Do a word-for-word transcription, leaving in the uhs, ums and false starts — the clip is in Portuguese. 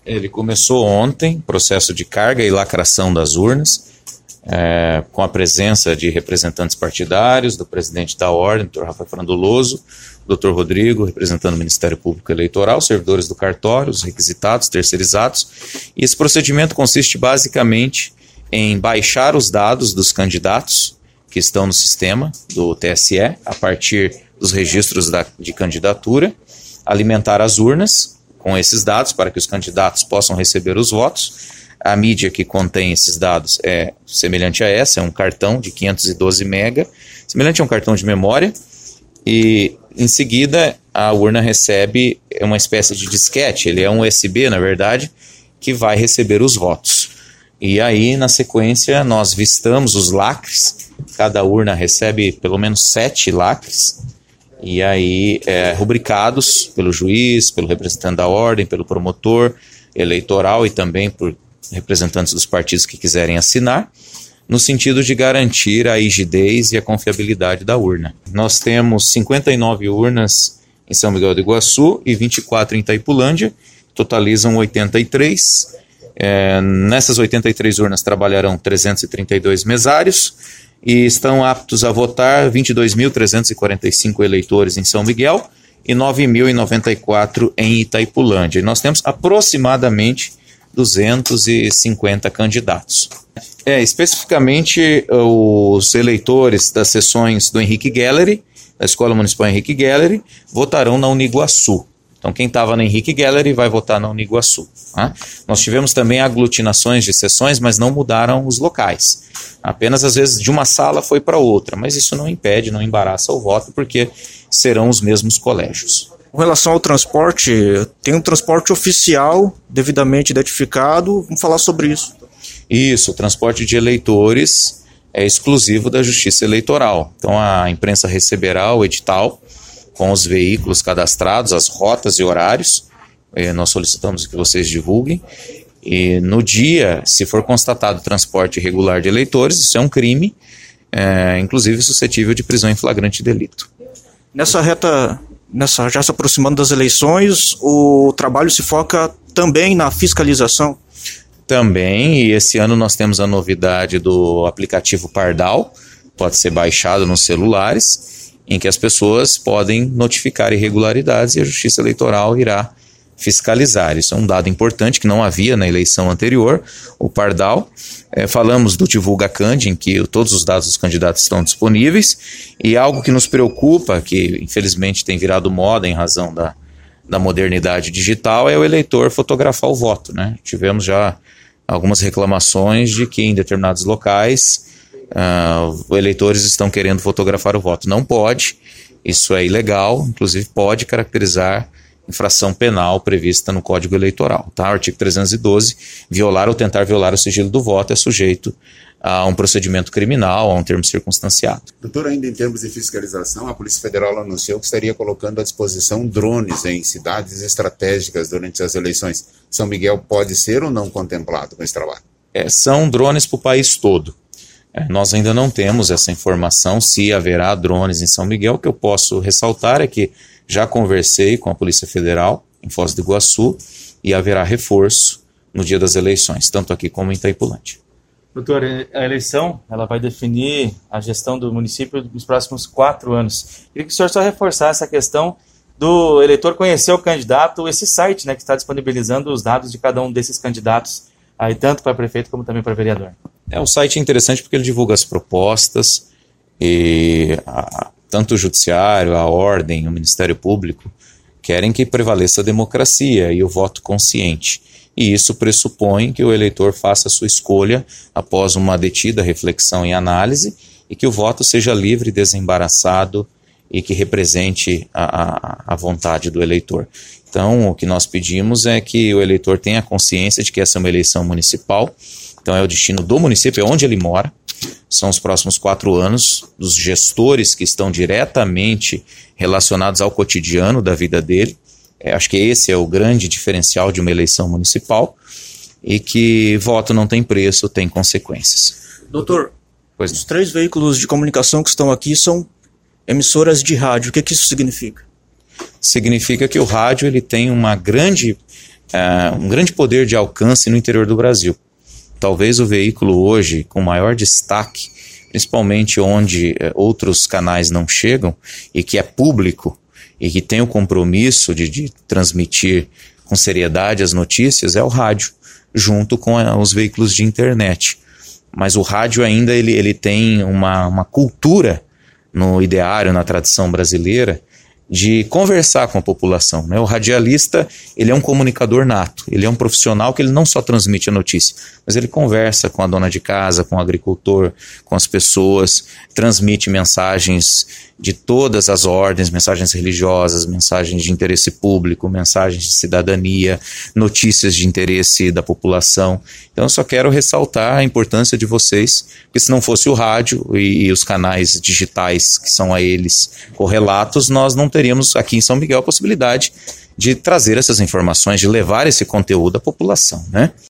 Ele começou ontem, processo de carga e lacração das urnas, é, com a presença de representantes partidários, do presidente da Ordem, doutor Rafael Frandoloso, doutor Rodrigo, representando o Ministério Público Eleitoral, servidores do cartório, os requisitados, terceirizados. E esse procedimento consiste basicamente em baixar os dados dos candidatos que estão no sistema do T S E, a partir dos registros da, de candidatura, alimentar as urnas com esses dados para que os candidatos possam receber os votos. A mídia que contém esses dados é semelhante a essa, é um cartão de quinhentos e doze mega, semelhante a um cartão de memória, e em seguida a urna recebe uma espécie de disquete, ele é um U S B na verdade, que vai receber os votos. E aí na sequência nós vistamos os lacres, cada urna recebe pelo menos sete lacres, e aí é, rubricados pelo juiz, pelo representante da ordem, pelo promotor eleitoral e também por representantes dos partidos que quiserem assinar, no sentido de garantir a rigidez e a confiabilidade da urna. Nós temos cinquenta e nove urnas em São Miguel do Iguaçu e vinte e quatro em Itaipulândia, totalizam oitenta e três. É, nessas oitenta e três urnas trabalharão trezentos e trinta e dois mesários e estão aptos a votar vinte e dois mil trezentos e quarenta e cinco eleitores em São Miguel e nove mil e noventa e quatro em Itaipulândia. E nós temos aproximadamente duzentos e cinquenta candidatos. É, especificamente os eleitores das sessões do Henrique Gallery, da Escola Municipal Henrique Gallery, votarão na Uniguaçu. Então quem estava na Henrique Gallery vai votar na Uniguaçu. Tá? Nós tivemos também aglutinações de sessões, mas não mudaram os locais. Apenas às vezes de uma sala foi para outra, mas isso não impede, não embaraça o voto, porque serão os mesmos colégios. Com relação ao transporte, tem um transporte oficial devidamente identificado, vamos falar sobre isso. Isso, o transporte de eleitores é exclusivo da Justiça Eleitoral. Então a imprensa receberá o edital com os veículos cadastrados, as rotas e horários. Eh, nós solicitamos que vocês divulguem. E no dia, se for constatado transporte irregular de eleitores, isso é um crime, é, inclusive suscetível de prisão em flagrante delito. Nessa reta, nessa, já se aproximando das eleições, o trabalho se foca também na fiscalização? Também, e esse ano nós temos a novidade do aplicativo Pardal, pode ser baixado nos celulares, em que as pessoas podem notificar irregularidades e a Justiça Eleitoral irá fiscalizar. Isso é um dado importante que não havia na eleição anterior, o Pardal. É, falamos do Divulga Cand, em que todos os dados dos candidatos estão disponíveis, e algo que nos preocupa, que infelizmente tem virado moda em razão da, da modernidade digital, é o eleitor fotografar o voto, né? Tivemos já algumas reclamações de que em determinados locais uh, eleitores estão querendo fotografar o voto. Não pode, isso é ilegal, inclusive pode caracterizar infração penal prevista no Código Eleitoral. Tá? O artigo trezentos e doze, violar ou tentar violar o sigilo do voto é sujeito a um procedimento criminal, a um termo circunstanciado. Doutor, ainda em termos de fiscalização, a Polícia Federal anunciou que estaria colocando à disposição drones em cidades estratégicas durante as eleições. São Miguel pode ser ou não contemplado com esse trabalho? É, são drones para o país todo. É, nós ainda não temos essa informação se haverá drones em São Miguel. O que eu posso ressaltar é que já conversei com a Polícia Federal em Foz do Iguaçu e haverá reforço no dia das eleições, tanto aqui como em Itaipulândia. Doutor, a eleição ela vai definir a gestão do município nos próximos quatro anos. Queria que o senhor só reforçasse essa questão do eleitor conhecer o candidato, esse site, né, que está disponibilizando os dados de cada um desses candidatos, aí, tanto para prefeito como também para vereador. É, o site é interessante porque ele divulga as propostas e a, tanto o Judiciário, a Ordem, o Ministério Público querem que prevaleça a democracia e o voto consciente. E isso pressupõe que o eleitor faça a sua escolha após uma detida reflexão e análise e que o voto seja livre, desembaraçado e que represente a, a, a vontade do eleitor. Então, o que nós pedimos é que o eleitor tenha consciência de que essa é uma eleição municipal, então é o destino do município, é onde ele mora, são os próximos quatro anos dos gestores que estão diretamente relacionados ao cotidiano da vida dele. É, acho que esse é o grande diferencial de uma eleição municipal e que voto não tem preço, tem consequências. Doutor, pois os três veículos de comunicação que estão aqui são emissoras de rádio. O que, que isso significa? Significa que o rádio ele tem uma grande é, um grande poder de alcance no interior do Brasil. Talvez o veículo hoje com maior destaque, principalmente onde é, outros canais não chegam, e que é público, e que tem o compromisso de, de transmitir com seriedade as notícias, é o rádio, junto com a, os veículos de internet. Mas o rádio ainda ele, ele tem uma, uma cultura no ideário, na tradição brasileira, de conversar com a população, né? O radialista, ele é um comunicador nato, ele é um profissional que ele não só transmite a notícia, mas ele conversa com a dona de casa, com o agricultor, com as pessoas, transmite mensagens de todas as ordens, mensagens religiosas, mensagens de interesse público, mensagens de cidadania, notícias de interesse da população. Então eu só quero ressaltar a importância de vocês, porque se não fosse o rádio e, e os canais digitais que são a eles correlatos, nós não teríamos aqui em São Miguel a possibilidade de trazer essas informações, de levar esse conteúdo à população, né?